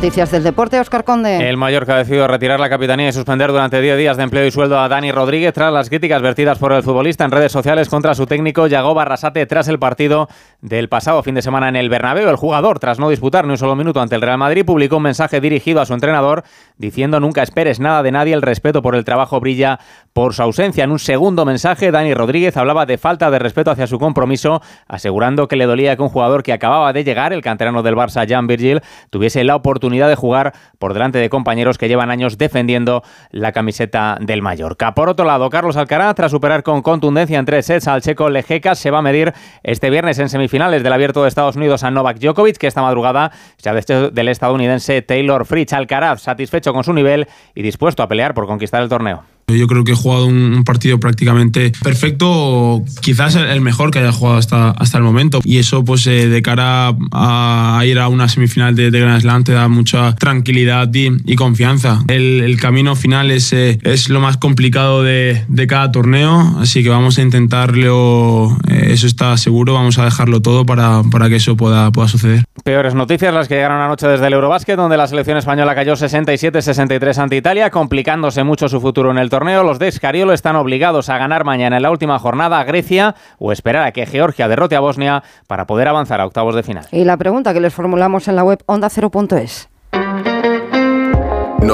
noticias del deporte, Óscar Conde. El Mallorca ha decidido retirar la capitanía y suspender durante 10 días de empleo y sueldo a Dani Rodríguez tras las críticas vertidas por el futbolista en redes sociales contra su técnico Yagoba Arrasate tras el partido del pasado fin de semana en el Bernabéu. El jugador, tras no disputar ni un solo minuto ante el Real Madrid, publicó un mensaje dirigido a su entrenador diciendo: nunca esperes nada de nadie, el respeto por el trabajo brilla por su ausencia. En un segundo mensaje, Dani Rodríguez hablaba de falta de respeto hacia su compromiso, asegurando que le dolía que un jugador que acababa de llegar, el canterano del Barça, Jan Virgil, tuviese la oportunidad de jugar por delante de compañeros que llevan años defendiendo la camiseta del Mallorca. Por otro lado, Carlos Alcaraz, tras superar con contundencia en 3 sets al checo Lejekas, se va a medir este viernes en semifinales del Abierto de Estados Unidos a Novak Djokovic, que esta madrugada se ha deshecho del estadounidense Taylor Fritz. Alcaraz, satisfecho con su nivel y dispuesto a pelear por conquistar el torneo. Yo creo que he jugado un partido prácticamente perfecto, quizás el mejor que haya jugado hasta el momento. Y eso, pues de cara a ir a una semifinal de Grand Slam, te da mucha tranquilidad y confianza. El camino final es lo más complicado de cada torneo, así que vamos a intentarlo, eso está seguro, vamos a dejarlo todo para que eso pueda suceder. Peores noticias las que llegaron anoche desde el Eurobásquet, donde la selección española cayó 67-63 ante Italia, complicándose mucho su futuro en el torneo. Los de Escariolo están obligados a ganar mañana en la última jornada a Grecia o esperar a que Georgia derrote a Bosnia para poder avanzar a octavos de final. Y la pregunta que les formulamos en la web ondacero.es.